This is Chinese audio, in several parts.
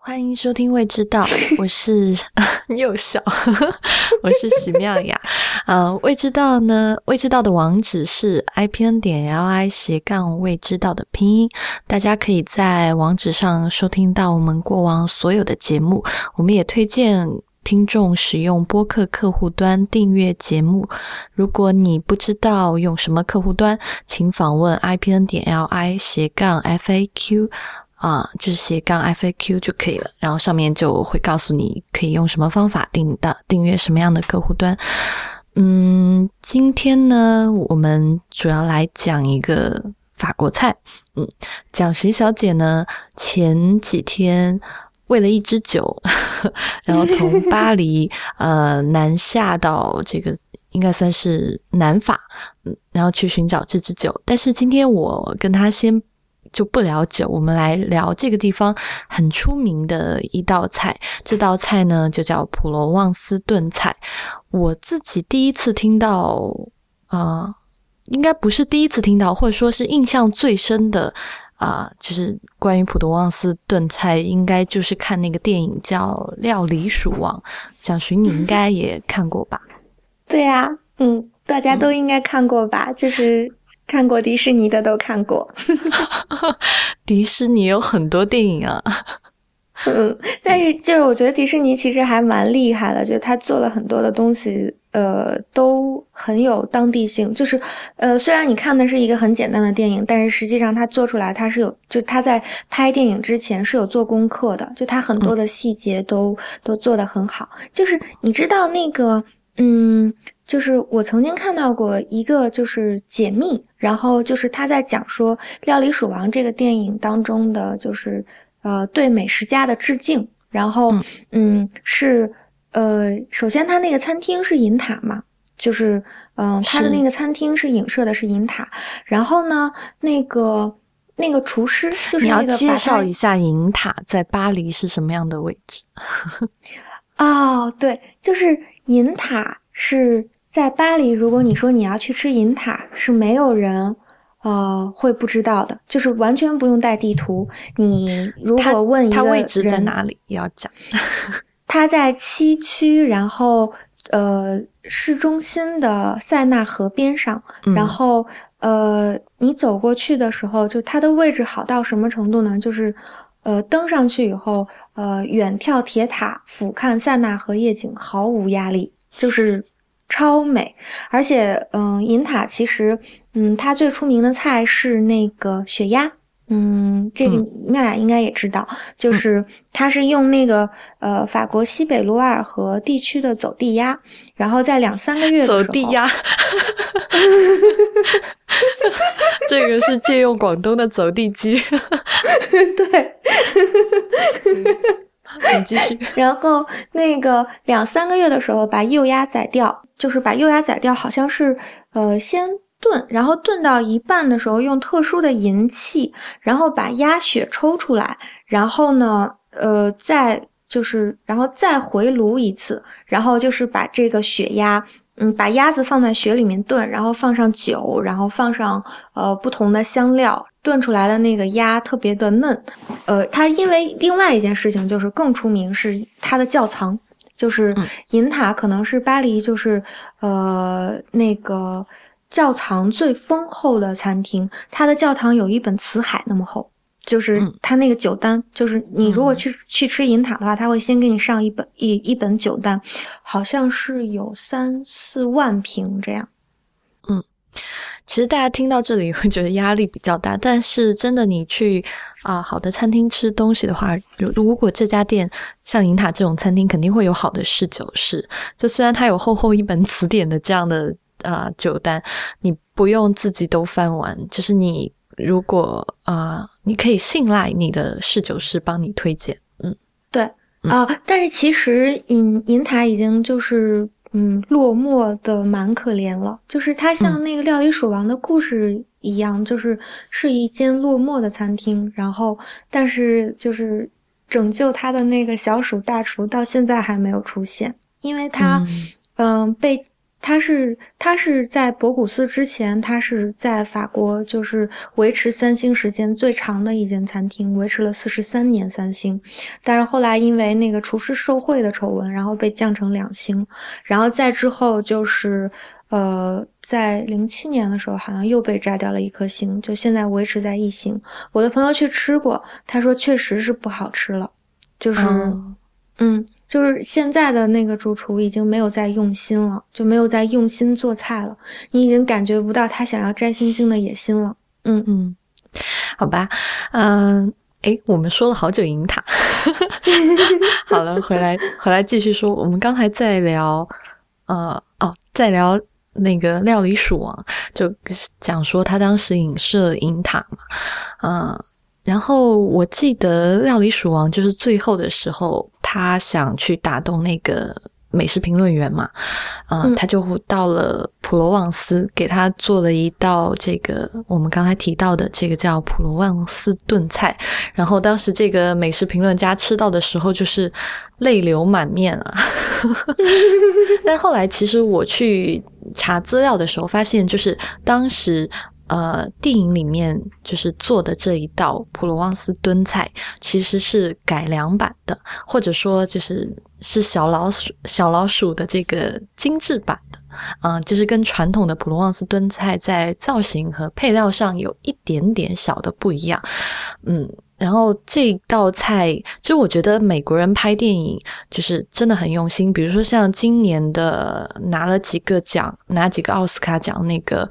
欢迎收听未知道，我是你有笑我是许妙雅。未知道呢，未知道的网址是 IPN.LI/ 未知道的拼音，大家可以在网址上收听到我们过往所有的节目。我们也推荐听众使用播客客户端订阅节目。如果你不知道用什么客户端，请访问 IPN.LI/FAQ就是斜杠 FAQ 就可以了，然后上面就会告诉你可以用什么方法订阅什么样的客户端。今天呢，我们主要来讲一个法国菜。讲徐小姐呢，前几天为了一支酒然后从巴黎南下到这个应该算是南法，然后去寻找这支酒。但是今天我跟她先就不聊酒，我们来聊这个地方很出名的一道菜。这道菜呢就叫普罗旺斯炖菜。我自己第一次听到应该不是第一次听到，或者说是印象最深的就是关于普罗旺斯炖菜，应该就是看那个电影叫《料理鼠王》，蒋勋你应该也看过吧？ 对啊，大家都应该看过吧，就是看过迪士尼的都看过迪士尼有很多电影啊但是就是我觉得迪士尼其实还蛮厉害的，就是他做了很多的东西都很有当地性。就是虽然你看的是一个很简单的电影，但是实际上他做出来他是有，就他在拍电影之前是有做功课的，就他很多的细节都做得很好。就是你知道那个就是我曾经看到过一个就是解密，然后就是他在讲说《料理鼠王》这个电影当中的就是对美食家的致敬。然后是首先他那个餐厅是银塔嘛，就是他的那个餐厅是影射的是银塔。然后呢那个厨师就是那个，你要介绍一下银塔在巴黎是什么样的位置对，就是银塔是在巴黎，如果你说你要去吃银塔，是没有人会不知道的，就是完全不用带地图。你如果问一个人， 它位置在哪里也要讲它在7区，然后市中心的塞纳河边上，然后你走过去的时候，就它的位置好到什么程度呢？就是登上去以后远眺铁塔，俯瞰塞纳河夜景，毫无压力，就是超美。而且银塔其实它最出名的菜是那个血鸭。这个妙雅应该也知道，就是它是用那个法国西北卢瓦尔河地区的走地鸭，然后在2-3个月的时候， 走地鸭这个是借用广东的走地鸡对你继续。 然后那个2-3个月的时候把幼鸭宰掉，就是把幼鸭宰掉，好像是先炖，然后炖到一半的时候用特殊的银器，然后把鸭血抽出来，然后呢然后再回炉一次，然后就是把这个血鸭把鸭子放在血里面炖，然后放上酒，然后放上不同的香料，炖出来的那个鸭特别的嫩。它因为另外一件事情就是更出名是它的窖藏，就是银塔可能是巴黎就是那个窖藏最丰厚的餐厅，它的窖藏有一本辞海那么厚，就是它那个酒单，就是你如果去吃银塔的话，他会先给你上一本酒单，好像是有3-4万瓶这样。 其实大家听到这里会觉得压力比较大，但是真的你去好的餐厅吃东西的话，如果这家店像银塔这种餐厅肯定会有好的侍酒师，就虽然它有厚厚一本词典的这样的酒单，你不用自己都翻完，就是你如果你可以信赖你的侍酒师帮你推荐。 对但是其实银塔已经就是落寞的蛮可怜了，就是它像那个料理鼠王的故事一样，就是一间落寞的餐厅，然后但是就是拯救它的那个小鼠大厨到现在还没有出现，因为它被它是在博古斯之前，它是在法国就是维持3星时间最长的一间餐厅，维持了43年3星。但是后来因为那个厨师受贿的丑闻，然后被降成2星。然后再之后就是在07年的时候好像又被摘掉了1颗星，就现在维持在1星。我的朋友去吃过，他说确实是不好吃了，就是就是现在的那个主厨已经没有在用心了，就没有在用心做菜了，你已经感觉不到他想要摘星星的野心了。 好吧，我们说了好久银塔。好了，回来继续说，我们刚才在聊那个料理鼠王，就讲说他当时影射银塔嘛，然后我记得料理鼠王就是最后的时候，他想去打动那个美食评论员嘛，他就到了普罗旺斯，给他做了一道这个我们刚才提到的这个叫普罗旺斯炖菜。然后当时这个美食评论家吃到的时候就是泪流满面啊。但后来其实我去查资料的时候发现，就是当时电影里面就是做的这一道普罗旺斯炖菜其实是改良版的，或者说是小老鼠的这个精致版的，就是跟传统的普罗旺斯炖菜在造型和配料上有一点点小的不一样。然后这道菜就我觉得美国人拍电影就是真的很用心，比如说像今年的拿几个奥斯卡奖那个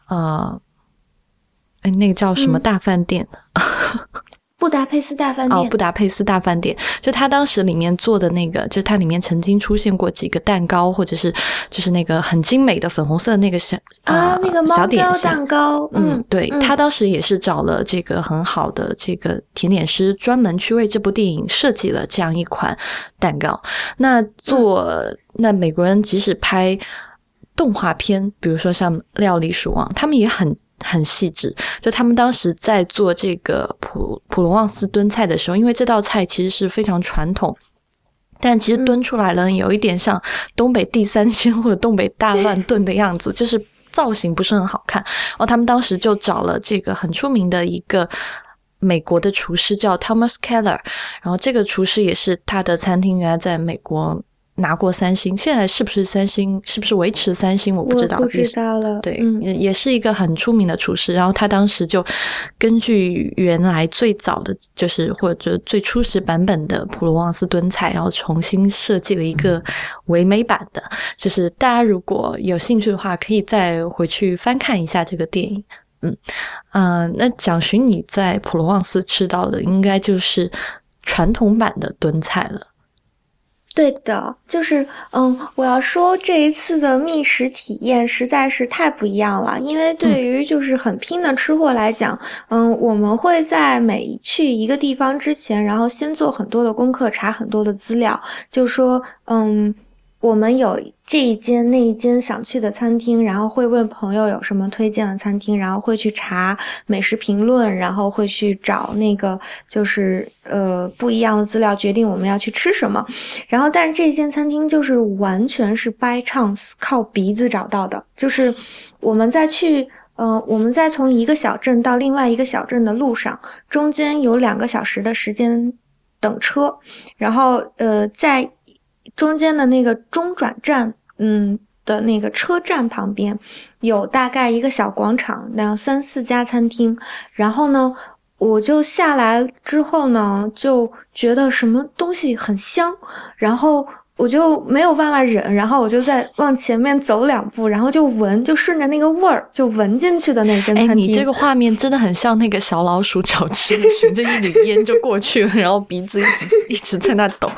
那个叫什么大饭店？ 布达佩斯大饭店。 布达佩斯大饭店，就他当时里面做的那个，就它里面曾经出现过几个蛋糕，或者是就是那个很精美的粉红色的那个那个猫胶蛋糕。 对，他当时也是找了这个很好的这个甜点师，专门去为这部电影设计了这样一款蛋糕。那美国人即使拍动画片，比如说像料理鼠王，他们也很细致，就他们当时在做这个普罗旺斯炖菜的时候，因为这道菜其实是非常传统，但其实炖出来了有一点像东北地三鲜或者东北大乱炖的样子，就是造型不是很好看。然后他们当时就找了这个很出名的一个美国的厨师叫 Thomas Keller， 然后这个厨师也是他的餐厅原来在美国拿过3星，现在是不是3星，是不是维持3星我不知道。 我不知道了。 对，也是一个很出名的厨师。然后他当时就根据原来最早的就是或者最初始版本的普罗旺斯炖菜，然后重新设计了一个唯美版的，就是大家如果有兴趣的话可以再回去翻看一下这个电影。那蒋勋你在普罗旺斯吃到的应该就是传统版的炖菜了。 对的，就是我要说这一次的觅食体验实在是太不一样了，因为对于就是很拼的吃货来讲，我们会在每去一个地方之前，然后先做很多的功课，查很多的资料，就说我们有这一间那一间想去的餐厅，然后会问朋友有什么推荐的餐厅，然后会去查美食评论，然后会去找那个就是不一样的资料，决定我们要去吃什么。然后但是这一间餐厅就是完全是 by chance 靠鼻子找到的，就是我们在从一个小镇到另外一个小镇的路上，中间有2个小时的时间等车，然后在中间的那个中转站的那个车站旁边有大概一个小广场，那有3-4家餐厅。然后呢我就下来之后呢就觉得什么东西很香，然后我就没有办法忍，然后我就再往前面走2步，然后就顺着那个味儿就闻进去的那间餐厅。 你这个画面真的很像那个小老鼠找吃的，循着一缕烟就过去了，然后鼻子一直在那抖。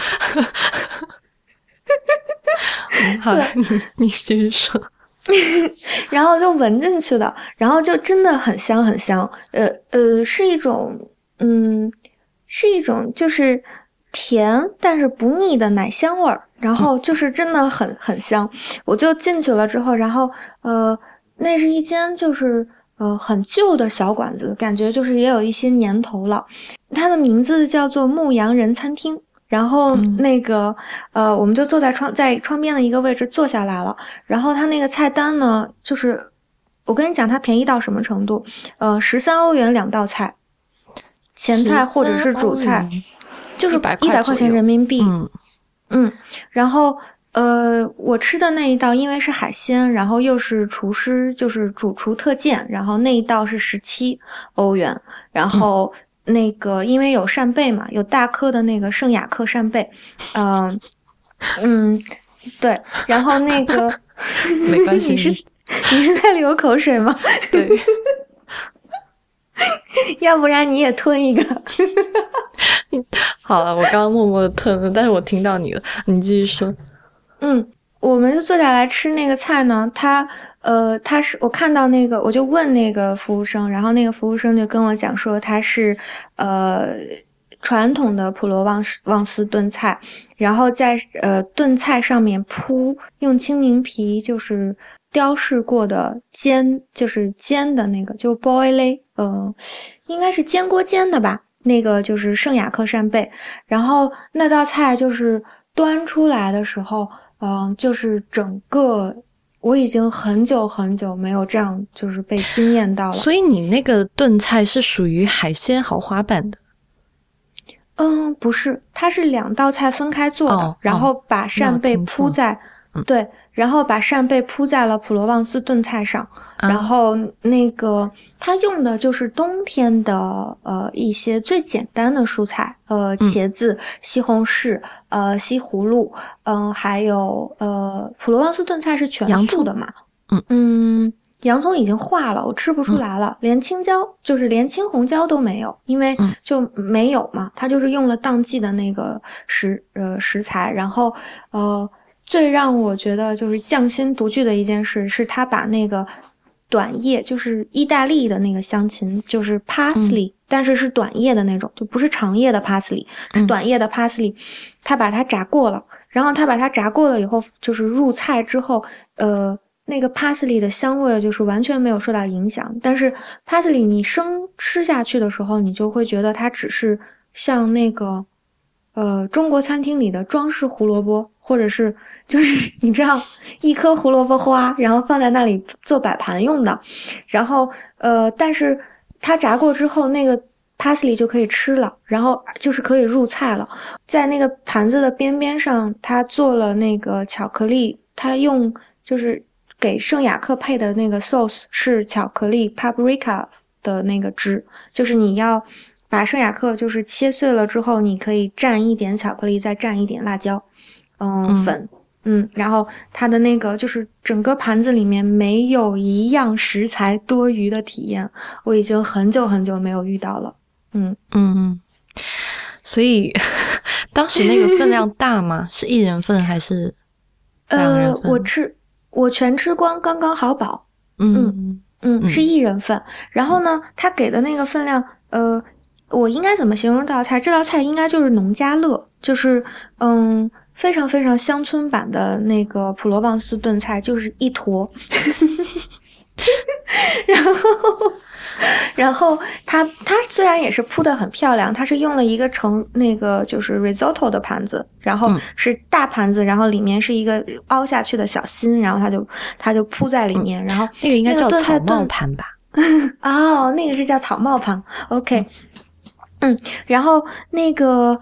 好，你继续说。 然后就闻进去的，然后就真的很香很香，是一种就是甜但是不腻的奶香味儿，然后就是真的很香。我就进去了之后，然后那是一间就是很旧的小馆子，感觉就是也有一些年头了。它的名字叫做牧羊人餐厅。 然后那个我们就坐在窗边的一个位置坐下来了。然后他那个菜单呢，就是我跟你讲，它便宜到什么程度？13欧元2道菜，前菜或者是主菜，就是100块钱人民币。然后我吃的那一道因为是海鲜，然后又是厨师就是主厨特荐，然后那一道是17欧元，然后那个因为有扇贝嘛，有大颗的那个圣雅克扇贝，对，然后那个没关系， 你是在流口水吗？ 对， 要不然你也吞一个。 好了，我刚刚默默的吞了，但是我听到你了，你继续说。 我们就坐下来吃那个菜呢，他是我看到那个，我就问那个服务生，然后那个服务生就跟我讲说他是传统的普罗旺斯炖菜，然后在炖菜上面用青柠皮就是雕饰过的就是煎的那个就 boil 应该是煎锅煎的吧，那个就是圣雅克扇贝，然后那道菜就是端出来的时候就是整个我已经很久很久没有这样就是被惊艳到了。 所以你那个炖菜是属于海鲜豪华版的？ 不是，它是2道菜分开做的，然后把扇贝铺在对，然后把扇贝铺在了普罗旺斯炖菜上，然后那个它用的就是冬天的一些最简单的蔬菜，茄子、西红柿、西葫芦，还有普罗旺斯炖菜是全素的嘛，洋葱已经化了，我吃不出来了，连青椒就是连青红椒都没有，因为就没有嘛，它就是用了当季的那个食材，然后最让我觉得就是匠心独具的一件事是他把那个短叶，就是意大利的那个香芹，就是 parsley，但是是短叶的那种，就不是长叶的 parsley，是短叶的 parsley，他把它炸过了，然后他把它炸过了以后，就是入菜之后那个 parsley 的香味就是完全没有受到影响，但是 parsley 你生吃下去的时候，你就会觉得它只是像那个中国餐厅里的装饰胡萝卜，或者是就是你知道一颗胡萝卜花，然后放在那里做摆盘用的，然后但是它炸过之后，那个 parsley 就可以吃了，然后就是可以入菜了。在那个盘子的边边上，它做了那个巧克力，它用就是给圣雅克配的那个 sauce 是巧克力 paprika 的那个汁，就是你要把圣雅克就是切碎了之后，你可以蘸一点巧克力，再蘸一点辣椒粉，然后它的那个就是整个盘子里面没有一样食材多余的体验，我已经很久很久没有遇到了。 所以当时那个分量大吗？是1人份还是2人份？ 我全吃光，刚刚好饱。是1人份。然后呢，他给的那个分量，我应该怎么形容这道菜？这道菜应该就是农家乐，就是非常非常乡村版的那个普罗旺斯炖菜，就是一坨。然后它虽然也是铺得很漂亮，它是用了一个那个就是 risotto 的盘子，然后是大盘子，然后里面是一个凹下去的小心，然后它就铺在里面，然后那个应该叫草帽盘吧？ 那个是叫草帽盘 ，OK，然后那个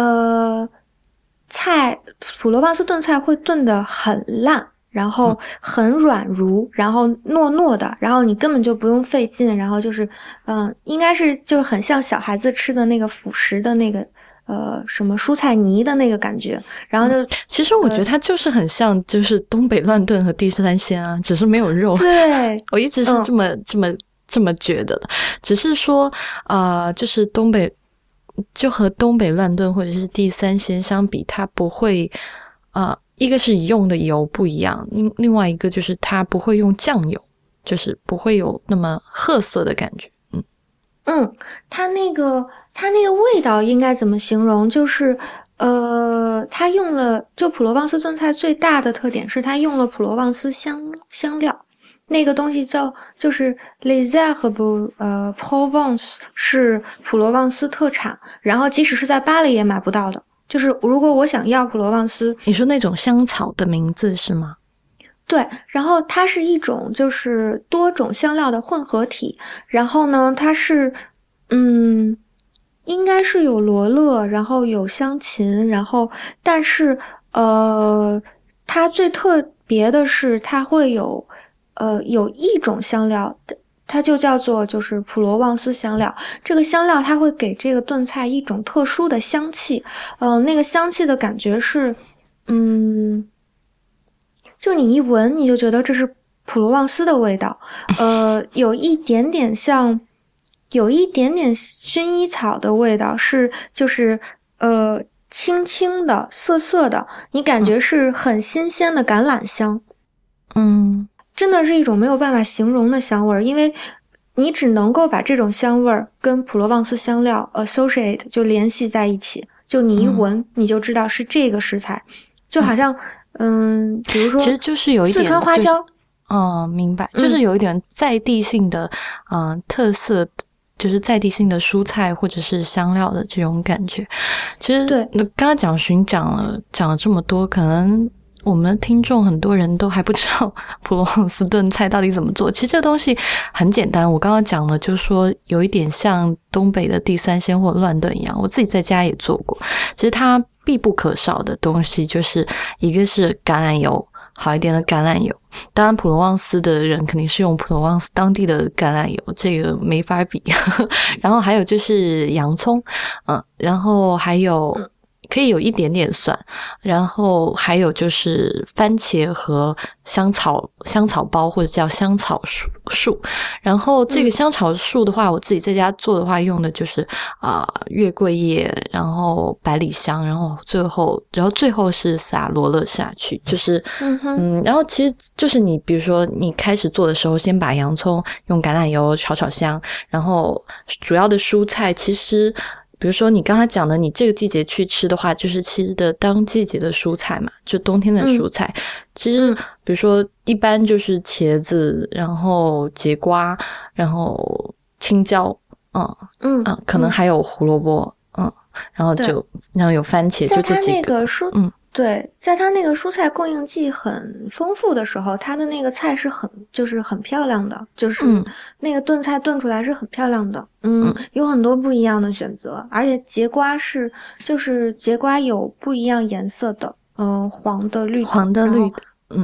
普罗旺斯炖菜会炖得很烂。然后很软如，然后糯糯的，然后你根本就不用费劲，然后就是应该是就很像小孩子吃的那个辅食的那个什么蔬菜泥的那个感觉，然后就其实我觉得它就是很像就是东北乱炖和地三鲜啊，只是没有肉。 对， 我一直是这么觉得的，只是说就是东北就和东北乱炖或者是地三鲜相比，它不会一个是用的油不一样，另外一个就是它不会用酱油，就是不会有那么褐色的感觉。 它那个味道应该怎么形容？就是它用了就普罗旺斯炖菜最大的特点是它用了普罗旺斯香料，那个东西就是 Les Herbes Provence 是普罗旺斯特产，然后即使是在巴黎也买不到的。 就是如果我想要普罗旺斯， 你说那种香草的名字是吗？ 对，然后它是一种就是多种香料的混合体，然后呢，它是应该是有罗勒，然后有香芹，然后但是它最特别的是它会有一种香料，它就叫做就是普罗旺斯香料。这个香料它会给这个炖菜一种特殊的香气，那个香气的感觉是就你一闻你就觉得这是普罗旺斯的味道，有一点点像，有一点点薰衣草的味道，就是轻轻的涩涩的，你感觉是很新鲜的橄榄香。真的是一种没有办法形容的香味儿，因为你只能够把这种香味儿跟普罗旺斯香料 associate 就联系在一起，就你一闻你就知道是这个食材，就好像比如说其实就是有一点四川花椒， 明白，就是有一点在地性的特色，就是在地性的蔬菜或者是香料的这种感觉。其实对，刚刚讲了这么多，可能我们的听众很多人都还不知道普罗旺斯炖菜到底怎么做。其实这个东西很简单，我刚刚讲了，就是说有一点像东北的地三鲜或乱炖一样，我自己在家也做过。其实它必不可少的东西就是一个是橄榄油，好一点的橄榄油，当然普罗旺斯的人肯定是用普罗旺斯当地的橄榄油，这个没法比然后还有就是洋葱，然后还有可以有一点点蒜，然后还有就是番茄和香草包或者叫香草树。然后这个香草树的话，我自己在家做的话用的就是月桂叶，然后百里香，然后最后是撒罗勒下去，就是然后其实就是你比如说你开始做的时候，先把洋葱用橄榄油炒香，然后主要的蔬菜其实比如说你刚才讲的你这个季节去吃的话，就是吃的当季节的蔬菜嘛，就冬天的蔬菜，其实比如说一般就是茄子，然后节瓜，然后青椒，可能还有胡萝卜，然后有番茄，就这几个。 对，在它那个蔬菜供应季很丰富的时候，它的那个菜是很漂亮的，就是那个炖菜炖出来是很漂亮的，有很多不一样的选择，而且节瓜就是节瓜有不一样颜色的，黄的、绿的，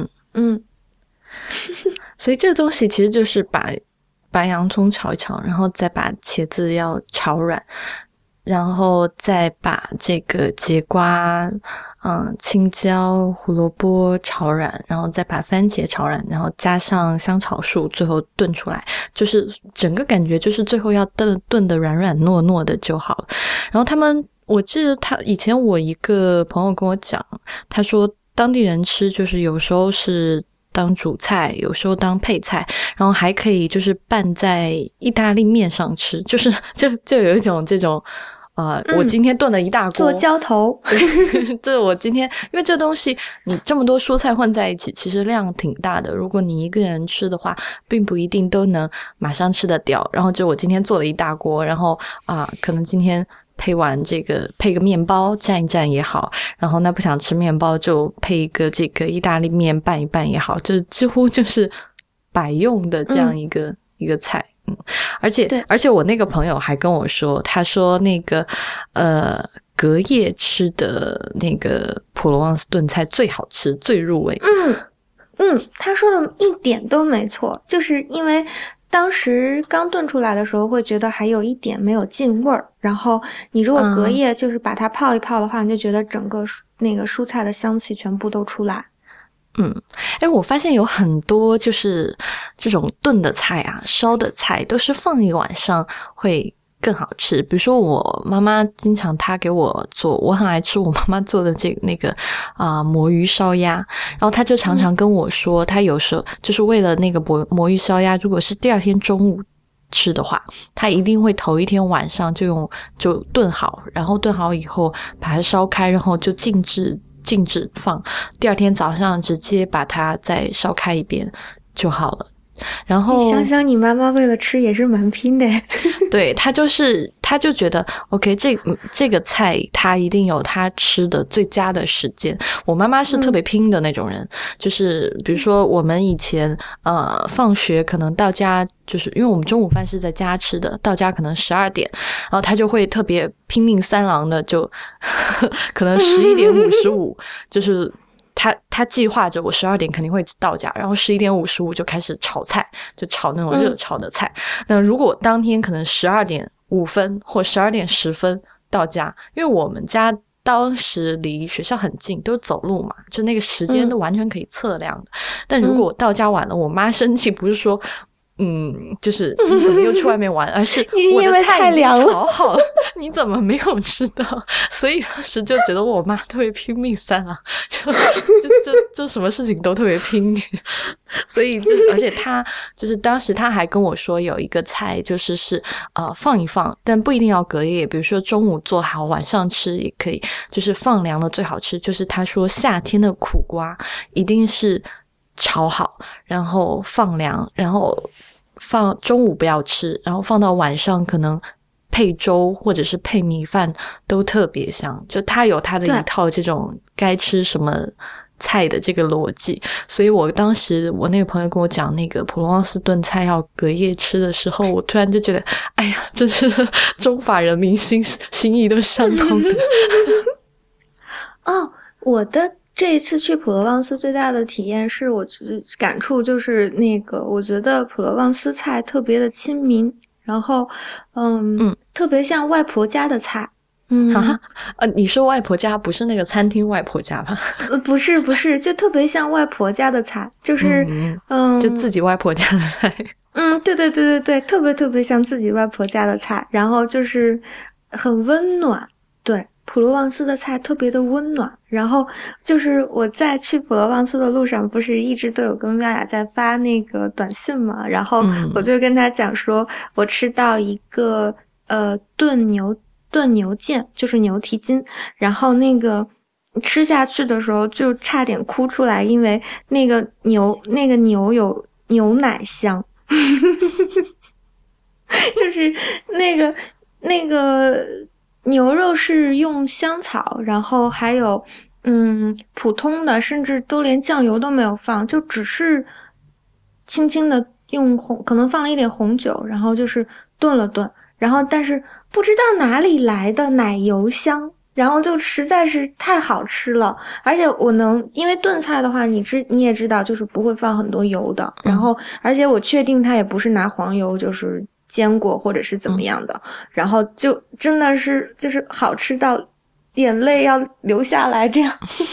所以这个东西其实就是把洋葱炒一炒，然后再把茄子要炒软。然后再把这个节瓜、青椒、胡萝卜炒软，然后再把番茄炒软，然后加上香草树，最后炖出来，就是整个感觉就是最后要炖得软软糯糯的就好了。然后我记得以前我一个朋友跟我讲，他说当地人吃就是有时候是当主菜，有时候当配菜，然后还可以就是拌在意大利面上吃，就有一种这种我今天炖了一大锅做浇头这我今天因为这东西你这么多蔬菜混在一起其实量挺大的，如果你一个人吃的话并不一定都能马上吃得掉，然后就我今天做了一大锅，然后可能今天配个面包蘸一蘸也好，然后那不想吃面包就配一个这个意大利面拌一拌也好，就几乎就是百用的这样一个菜。而且我那个朋友还跟我说，他说那个隔夜吃的那个普罗旺斯炖菜最好吃最入味。 他说的一点都没错，就是因为当时刚炖出来的时候会觉得还有一点没有进味儿，然后你如果隔夜就是把它泡一泡的话，你就觉得整个那个蔬菜的香气全部都出来。 我发现有很多就是这种炖的菜烧的菜都是放一晚上会更好吃。比如说我妈妈经常她给我做，我很爱吃我妈妈做的那个魔芋烧鸭，然后她就常常跟我说，她有时候就是为了那个魔芋烧鸭，如果是第二天中午吃的话，她一定会头一天晚上就炖好，然后炖好以后把它烧开，然后就静置放，第二天早上直接把它再烧开一遍就好了。 然后你想想，你妈妈为了吃也是蛮拼的。 对，他就觉得 OK， 这个菜他一定有他吃的最佳的时间。我妈妈是特别拼的那种人，就是比如说我们以前放学可能到家，就是因为我们中午饭是在家吃的，到家可能12点，然后他就会特别拼命三郎的就可能11点55就是他计划着我12点肯定会到家，然后11点55就开始炒菜，就炒那种热炒的菜。那如果当天可能12点5分或12点10分到家，因为我们家当时离学校很近，都走路嘛，就那个时间都完全可以测量的。但如果我到家晚了，我妈生气不是说就是你怎么又去外面玩，而是我的菜已经炒好了，你怎么没有吃到？所以当时就觉得我妈特别拼命三郎，就什么事情都特别拼。所以就是而且她就是当时她还跟我说有一个菜就是放一放，但不一定要隔夜，比如说中午做好晚上吃也可以，就是放凉了最好吃。就是她说夏天的苦瓜一定是炒好，然后放凉，然后放中午不要吃，然后放到晚上可能配粥或者是配米饭都特别香。就他有他的一套这种该吃什么菜的这个逻辑。所以我当时我那个朋友跟我讲那个普罗旺斯炖菜要隔夜吃的时候，我突然就觉得哎呀，这是中法人民心意都相通的。 哦，我的这一次去普罗旺斯最大的体验是我感触就是那个我觉得普罗旺斯菜特别的亲民，然后特别像外婆家的菜。 你说外婆家不是那个餐厅外婆家吧？ 不是，就特别像外婆家的菜，就是就自己外婆家的菜。 对，特别像自己外婆家的菜，然后就是很温暖。对，普罗旺斯的菜特别的温暖。然后就是我在去普罗旺斯的路上，不是一直都有跟妙雅在发那个短信嘛，然后我就跟她讲说，我吃到一个炖牛腱，就是牛蹄筋，然后那个吃下去的时候就差点哭出来，因为那个牛有牛奶香。就是那个牛肉是用香草，然后还有普通的，甚至都连酱油都没有放，就只是轻轻的用可能放了一点红酒，然后就是炖了炖，然后但是不知道哪里来的奶油香，然后就实在是太好吃了。而且因为炖菜的话你也知道就是不会放很多油的，然后而且我确定它也不是拿黄油就是煎过或者是怎么样的，然后就真的是就是好吃到眼泪要流下来这样。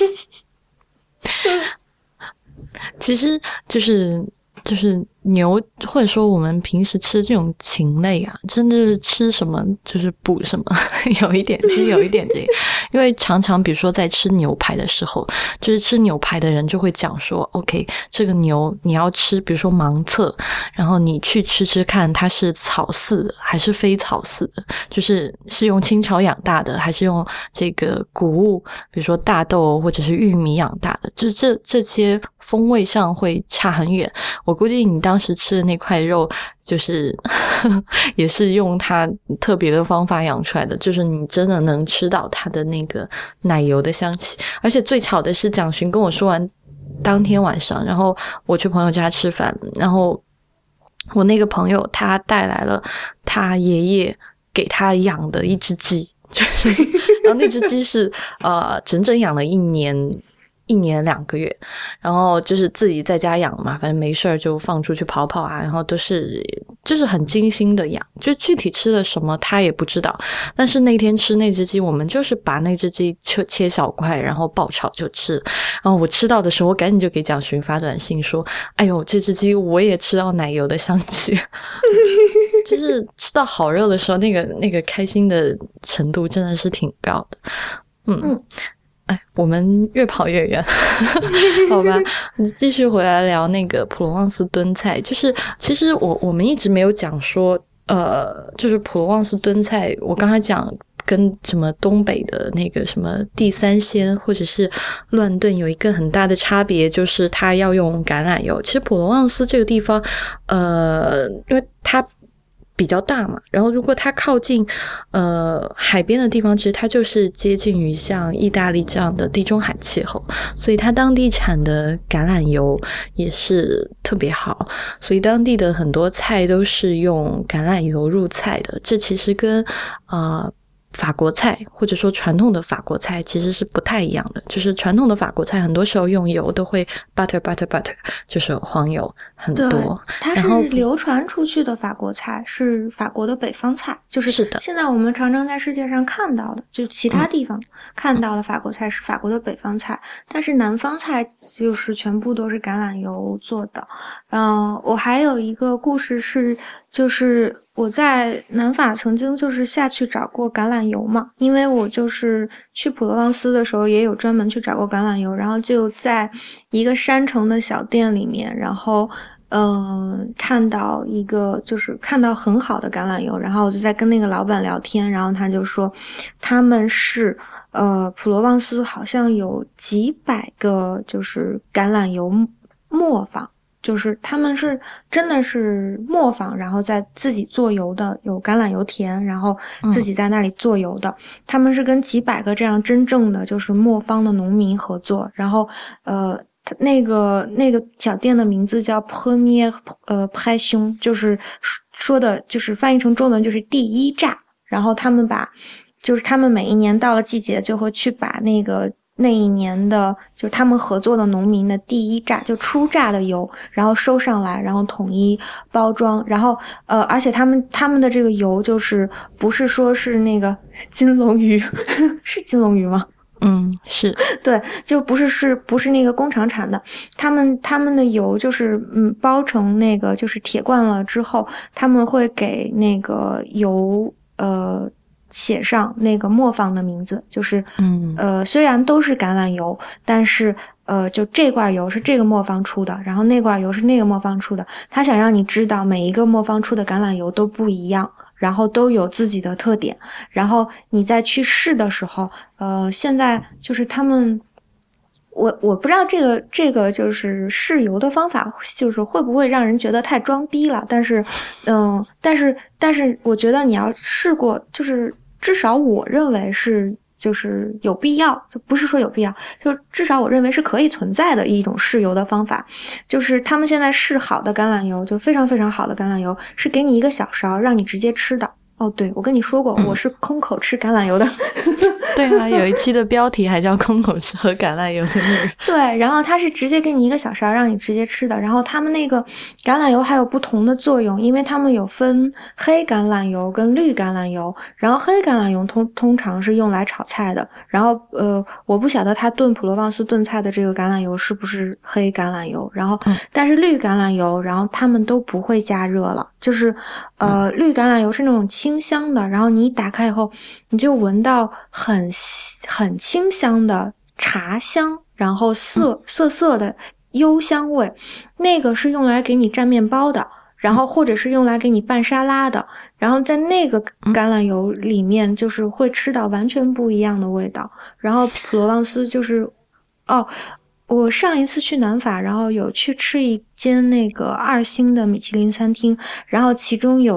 其实就是牛，或者说我们平时吃这种禽类啊，真的是吃什么就是补什么。其实有一点这个，因为常常比如说在吃牛排的时候，就是吃牛排的人就会讲说 OK， 这个牛你要吃比如说盲测，然后你去吃看它是草饲的还是非草饲的，就是用青草养大的还是用这个谷物比如说大豆或者是玉米养大的，就是这些风味上会差很远。我估计你当时吃的那块肉就是也是用它特别的方法养出来的，就是你真的能吃到它的那个奶油的香气。而且最巧的是蒋勋跟我说完当天晚上，然后我去朋友家吃饭，然后我那个朋友他带来了他爷爷给他养的一只鸡，就是然后那只鸡是整整养了1年2个月，然后就是自己在家养嘛，反正没事儿就放出去跑跑啊，然后都是就是很精心的养，就具体吃了什么他也不知道。但是那天吃那只鸡，我们就是把那只鸡切小块，然后爆炒就吃。然后我吃到的时候，我赶紧就给蒋勋发短信说：“哎呦，这只鸡我也吃到奶油的香气。”就是吃到好肉的时候，那个开心的程度真的是挺高的。哎，我们越跑越远。好吧，继续回来聊那个普罗旺斯炖菜。就是其实我们一直没有讲说就是普罗旺斯炖菜，我刚才讲跟什么东北的那个什么地三鲜或者是乱炖有一个很大的差别，就是它要用橄榄油。其实普罗旺斯这个地方因为它比较大嘛，然后如果它靠近海边的地方，其实它就是接近于像意大利这样的地中海气候，所以它当地产的橄榄油也是特别好，所以当地的很多菜都是用橄榄油入菜的。这其实跟法国菜或者说传统的法国菜其实是不太一样的，就是传统的法国菜很多时候用油都会 butter， 就是黄油很多。 对，它是流传出去的法国菜，是法国的北方菜，就是的。 现在我们常常在世界上看到的，就其他地方看到的法国菜是法国的北方菜，但是南方菜就是全部都是橄榄油做的。我还有一个故事是，就是我在南法曾经就是下去找过橄榄油嘛，因为我就是去普罗旺斯的时候也有专门去找过橄榄油，然后就在一个山城的小店里面，然后看到一个就是看到很好的橄榄油，然后我就在跟那个老板聊天，然后他就说他们是普罗旺斯好像有几百个就是橄榄油磨坊，就是他们是真的是磨坊，然后在自己做油的，有橄榄油田，然后自己在那里做油的。他们是跟几百个这样真正的就是磨坊的农民合作，然后那个小店的名字叫 Premier Pression， 就是说的就是翻译成中文就是第一榨。然后他们每一年到了季节就会去把那一年的就是他们合作的农民的第一榨就初榨的油，然后收上来，然后统一包装，然后而且他们的这个油就是不是说是那个金龙鱼是金龙鱼吗？ 是对，就不是那个工厂产的，他们的油就是包成那个就是铁罐了之后，他们会给那个油写上那个磨坊的名字，就是虽然都是橄榄油，但是就这罐油是这个磨坊出的，然后那罐油是那个磨坊出的，他想让你知道每一个磨坊出的橄榄油都不一样，然后都有自己的特点，然后你再去试的时候，现在就是他们，我不知道这个就是试油的方法，就是会不会让人觉得太装逼了，但是我觉得你要试过，就是至少我认为是。就是有必要，就不是说有必要，就至少我认为是可以存在的一种试油的方法。就是他们现在试好的橄榄油，就非常非常好的橄榄油，是给你一个小勺让你直接吃的。哦，对，我跟你说过，我是空口吃橄榄油的。 对啊，有一期的标题还叫空口吃喝橄榄油的那个。 对，然后它是直接给你一个小勺让你直接吃的，然后他们那个橄榄油还有不同的作用，因为他们有分黑橄榄油跟绿橄榄油，然后黑橄榄油通常是用来炒菜的，然后我不晓得他炖普罗旺斯炖菜的这个橄榄油是不是黑橄榄油，然后但是绿橄榄油，然后他们都不会加热了，就是绿橄榄油是那种清香的，然后你一打开以后你就闻到很清香的茶香，然后涩的幽香味，那个是用来给你蘸面包的，然后或者是用来给你拌沙拉的，然后在那个橄榄油里面就是会吃到完全不一样的味道。然后普罗旺斯就是我上一次去南法，然后有去吃一间那个2星的米其林餐厅，然后其中有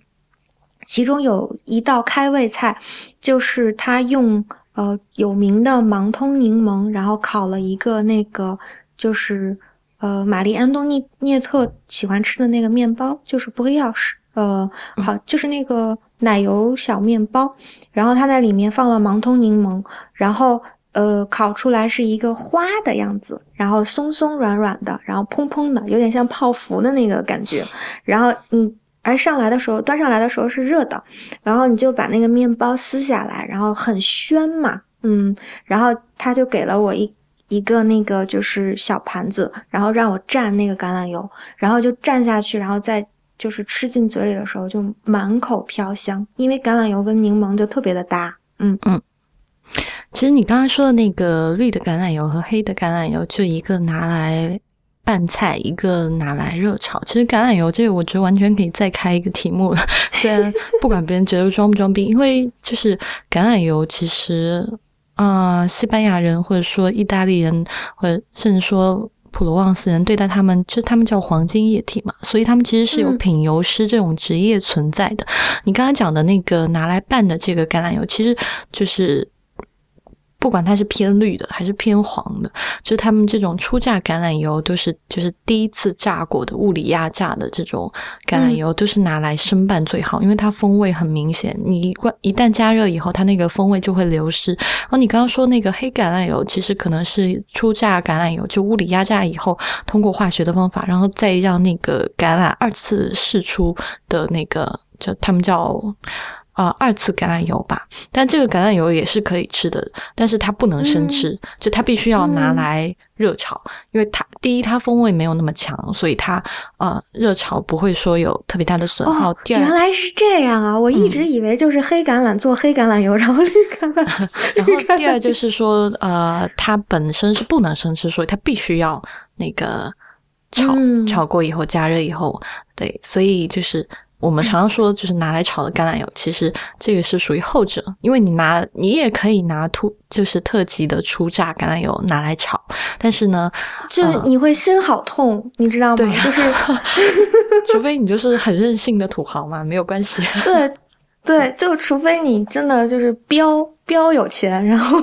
一道开胃菜，就是他用有名的芒通柠檬，然后烤了一个那个就是玛丽安东涅特喜欢吃的那个面包，就是布里奥士，就是那个奶油小面包，然后它在里面放了芒通柠檬，然后烤出来是一个花的样子，然后松松软软的，然后蓬蓬的，有点像泡芙的那个感觉，然后端上来的时候是热的，然后你就把那个面包撕下来，然后很宣嘛，然后他就给了我一个那个就是小盘子，然后让我蘸那个橄榄油，然后就蘸下去，然后再就是吃进嘴里的时候就满口飘香，因为橄榄油跟柠檬就特别的搭。其实你刚刚说的那个绿的橄榄油和黑的橄榄油，就一个拿来拌菜，一个拿来热炒。其实橄榄油这个我觉得完全可以再开一个题目了，虽然不管别人觉得装不装逼，因为就是橄榄油其实西班牙人或者说意大利人或者甚至说普罗旺斯人对待他们，就是他们叫黄金液体嘛，所以他们其实是有品油师这种职业存在的。你刚才讲的那个拿来拌的这个橄榄油，其实就是不管它是偏绿的还是偏黄的，就是他们这种初榨橄榄油都是就是第一次榨过的物理压榨的这种橄榄油，都是拿来生拌最好，因为它风味很明显，你一旦加热以后它那个风味就会流失。然后你刚刚说那个黑橄榄油其实可能是初榨橄榄油，就物理压榨以后通过化学的方法，然后再让那个橄榄二次释出的那个就他们叫二次橄榄油吧，但这个橄榄油也是可以吃的，但是它不能生吃，就它必须要拿来热炒，因为它第一它风味没有那么强，所以它热炒不会说有特别大的损耗。第二， 原来是这样啊！我一直以为就是黑橄榄做黑橄榄油，然后绿橄榄然后第二就是说它本身是不能生吃，所以它必须要那个炒过以后加热以后，对，所以就是我们常常说就是拿来炒的橄榄油，其实这个是属于后者，因为你也可以拿就是特级的初榨橄榄油拿来炒，但是呢就你会心好痛，你知道吗？ 对啊， 就是除非你就是很任性的土豪嘛，没有关系。 对，就除非你真的就是标有钱，然后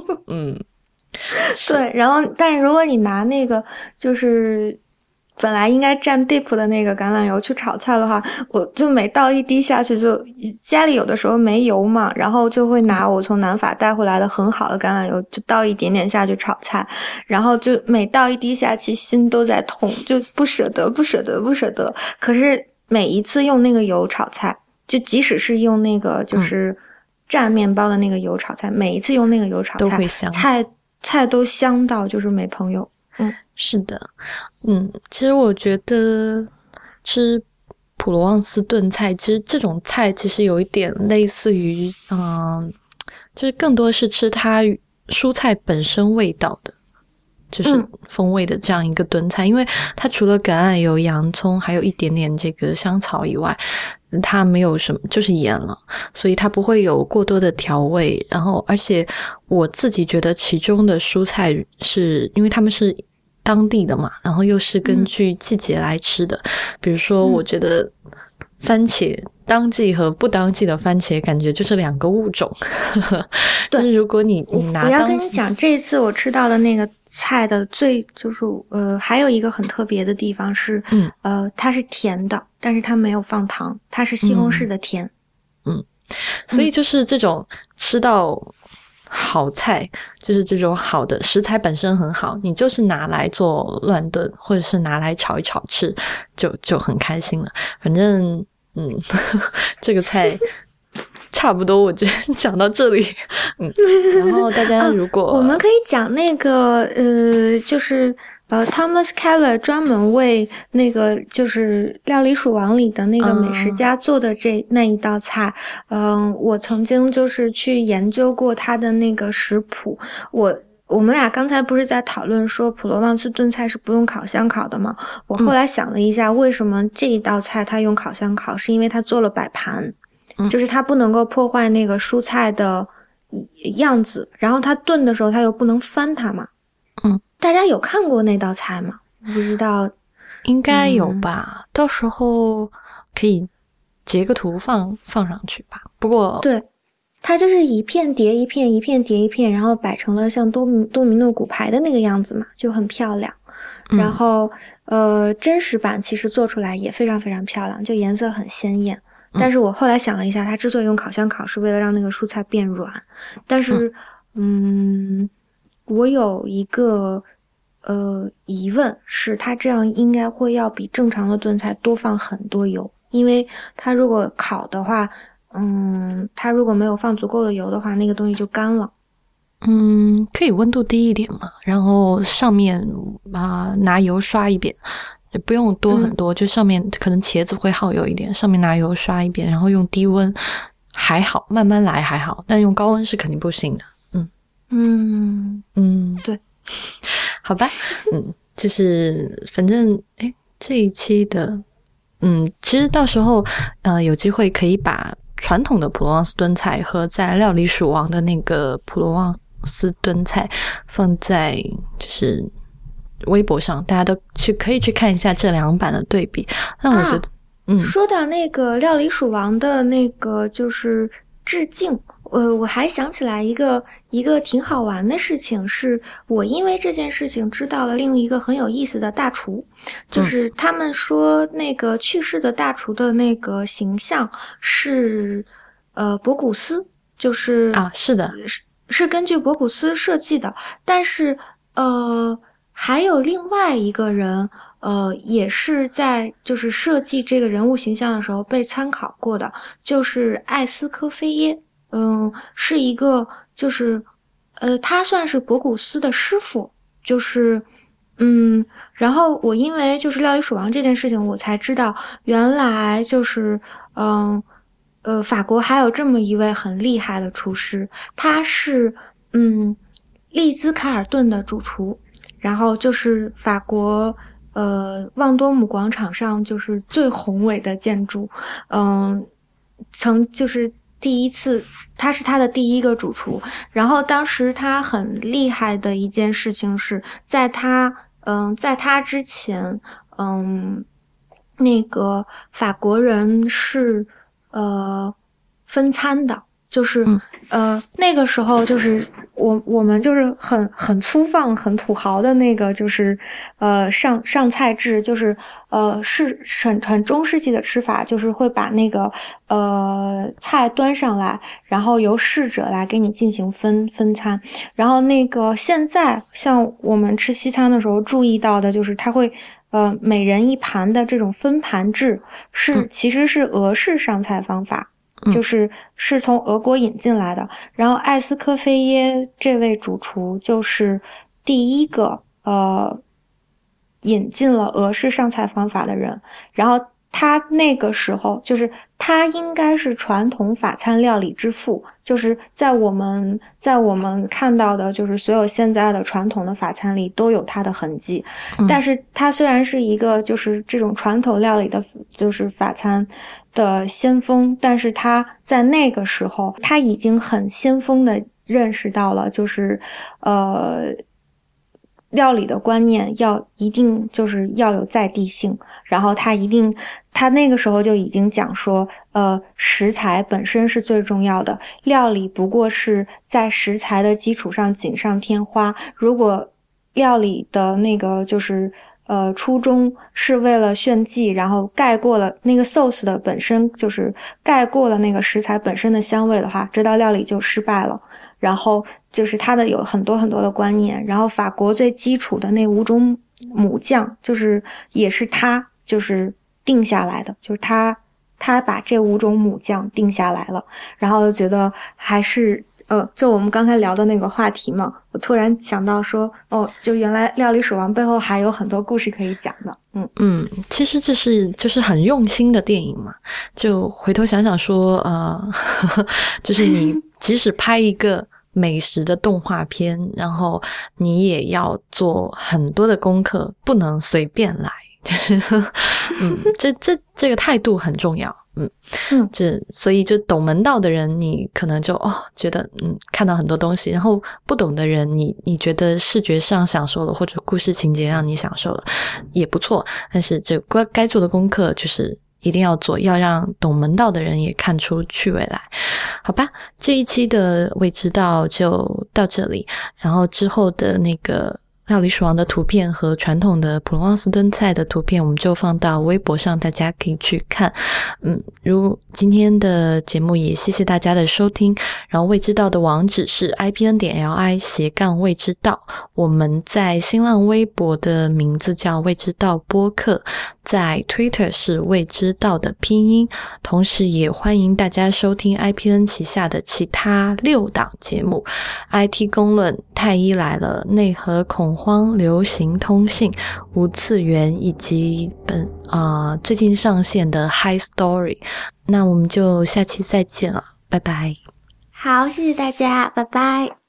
对，然后但是如果你拿那个就是本来应该蘸 dip 的那个橄榄油去炒菜的话，我就每倒一滴下去，就家里有的时候没油嘛，然后就会拿我从南法带回来的很好的橄榄油，就倒一点点下去炒菜，然后就每倒一滴下去心都在痛，就不舍得。可是每一次用那个油炒菜，就即使是用那个就是蘸面包的那个油炒菜，每一次用那个油炒菜都会香， 菜都香到就是没朋友。 是的，其实我觉得吃普罗旺斯炖菜，其实这种菜其实有一点类似于，就是更多是吃它蔬菜本身味道的，就是风味的这样一个炖菜，因为它除了橄榄油、洋葱，还有一点点这个香草以外，它没有什么，就是盐了，所以它不会有过多的调味。然后，而且我自己觉得其中的蔬菜是因为它们是当地的嘛，然后又是根据季节来吃的，比如说我觉得番茄当季和不当季的番茄感觉就是两个物种。就是如果你拿我要跟你讲，这一次我吃到的那个菜的就是还有一个很特别的地方是它是甜的，但是它没有放糖，它是西红柿的甜。 所以就是这种吃到好菜，就是这种好的食材本身很好，你就是拿来做乱炖或者是拿来炒一炒吃就很开心了。反正这个菜差不多我觉得讲到这里。然后大家如果我们可以讲那个就是Thomas Keller 专门为那个就是料理鼠王里的那个美食家做的那一道菜，我曾经就是去研究过他的那个食谱。我们俩刚才不是在讨论说普罗旺斯炖菜是不用烤箱烤的吗？我后来想了一下，为什么这一道菜他用烤箱烤，是因为他做了摆盘，就是他不能够破坏那个蔬菜的样子，然后他炖的时候他又不能翻它嘛。大家有看过那道菜吗？不知道， 应该有吧，到时候可以截个图放上去吧。不过对，它就是一片叠一片，一片叠一片，然后摆成了像多米诺骨牌的那个样子嘛，就很漂亮。然后真实版其实做出来也非常非常漂亮，就颜色很鲜艳。但是我后来想了一下，它之所以用烤箱烤，是为了让那个蔬菜变软。但是我有一个疑问，是它这样应该会要比正常的炖菜多放很多油，因为它如果烤的话，它如果没有放足够的油的话，那个东西就干了。 可以温度低一点嘛，然后上面拿油刷一遍，也不用多很多，就上面可能茄子会耗油一点，上面拿油刷一遍，然后用低温还好，慢慢来还好，但用高温是肯定不行的。对，好吧， 就是反正这一期的其实到时候有机会可以把传统的普罗旺斯炖菜和在料理鼠王的那个普罗旺斯炖菜放在就是微博上，大家都可以去看一下这2版的对比。那我觉得说到那个料理鼠王的那个就是致敬，我还想起来一个挺好玩的事情，是我因为这件事情知道了另一个很有意思的大厨，就是他们说那个去世的大厨的那个形象是博古斯，就是是的， 是根据博古斯设计的，但是还有另外一个人也是在就是设计这个人物形象的时候被参考过的，就是艾斯科菲耶。是一个就是他算是博古斯的师傅，就是然后我因为就是料理鼠王这件事情我才知道原来就是法国还有这么一位很厉害的厨师，他是利兹卡尔顿的主厨，然后就是法国旺多姆广场上就是最宏伟的建筑，就是第一次他是他的第一个主厨，然后当时他很厉害的一件事情是在他之前那个法国人是分餐的，就是那个时候就是我们就是很粗放很土豪的那个就是上菜制，就是是很中世纪的吃法，就是会把那个菜端上来，然后由侍者来给你进行分餐。然后那个现在像我们吃西餐的时候注意到的就是它会每人一盘的这种分盘制其实是俄式上菜方法，是从俄国引进来的。然后艾斯科菲耶这位主厨就是第一个引进了俄式上菜方法的人，然后他那个时候就是他应该是传统法餐料理之父，就是在我们看到的就是所有现在的传统的法餐里都有他的痕迹，但是他虽然是一个就是这种传统料理的就是法餐的先锋，但是他在那个时候他已经很先锋的认识到了就是料理的观念一定就是要有在地性，然后他那个时候就已经讲说食材本身是最重要的，料理不过是在食材的基础上锦上添花，如果料理的那个就是初衷是为了炫技，然后盖过了那个 sauce 的本身，就是盖过了那个食材本身的香味的话，这道料理就失败了。然后就是它的有很多很多的观念，然后法国最基础的那5种母酱就是也是他就是定下来的，就是他把这5种母酱定下来了，然后就觉得还是就我们刚才聊的那个话题嘛，我突然想到说就原来料理鼠王背后还有很多故事可以讲的。 其实这是就是很用心的电影嘛，就回头想想说就是你即使拍一个美食的动画片，然后你也要做很多的功课，不能随便来，就是这个态度很重要。所以就懂门道的人你可能就觉得看到很多东西，然后不懂的人你觉得视觉上享受了或者故事情节让你享受了也不错，但是这该做的功课就是一定要做，要让懂门道的人也看出趣味来。好吧，这一期的未知道就到这里，然后之后的那个料理鼠王的图片和传统的普罗旺斯炖菜的图片我们就放到微博上，大家可以去看。如今天的节目也谢谢大家的收听，然后未知道的网址是 ipn.li/ 未知道，我们在新浪微博的名字叫未知道播客，在 Twitter 是未知道的拼音，同时也欢迎大家收听 IPN 旗下的其他6档节目 IT 公论、太医来了、内核恐慌、流行通信、无次元以及最近上线的 High Story。 那我们就下期再见了，拜拜。 好，谢谢大家，拜拜。